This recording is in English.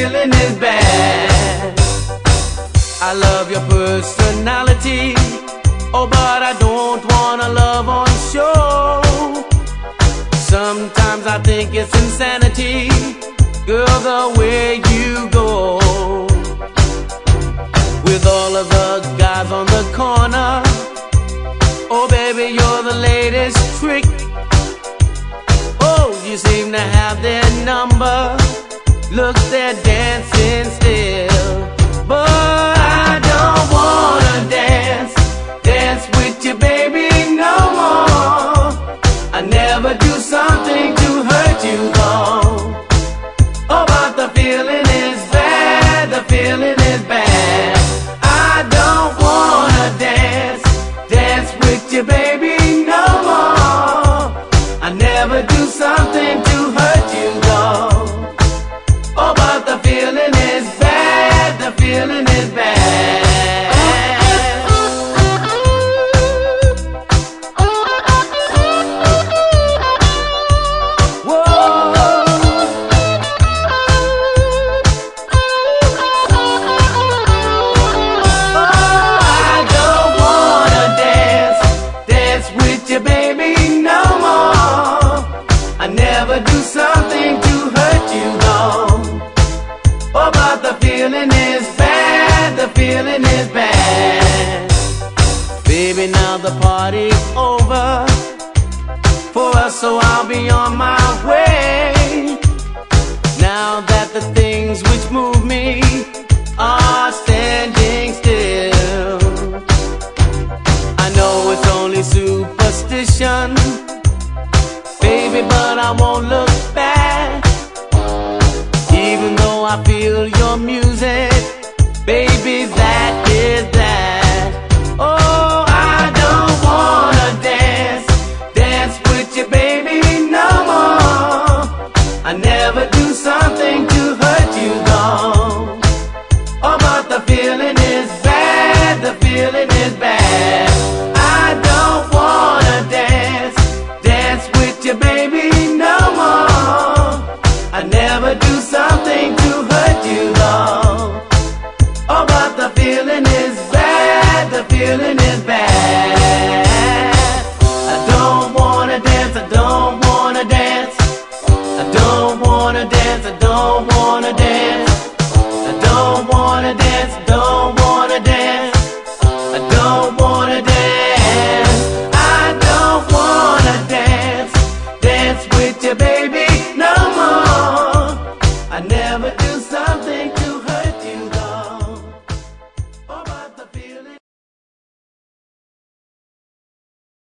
feeling is bad. I love your personality, oh, but I don't wanna love on show. Sometimes I think it's insanity, girl, the way you go. With all of the guys on the corner, oh baby, you're the latest trick. Oh, you seem to have their number, look, they're dancing still. But I don't wanna dance with you, baby, no more. I never do something to hurt you, though. Oh, but the feeling is bad, the feeling is bad. I don't wanna dance with you, baby, no more. I never do something to hurt you, though. Oh, but the feeling is bad, the feeling is bad. Do something to hurt you, though. Oh, but the feeling is bad, the feeling is bad. Baby, now the party's over for us, so I'll be on my way. Now that the things which move me are standing still, I know it's only superstition, baby, but I won't look back. Even though I feel your music, baby, that is that. Oh, I don't wanna dance with you, baby, no more. I never do something to hurt you, though. Oh, but the feeling is bad, the feeling is bad. I don't wanna dance with you, baby, no more. I never do something to hurt you, though. Oh, but the feeling is bad, the feeling is bad. I don't wanna dance, I don't wanna dance. I don't wanna dance, I don't wanna dance. I don't wanna dance.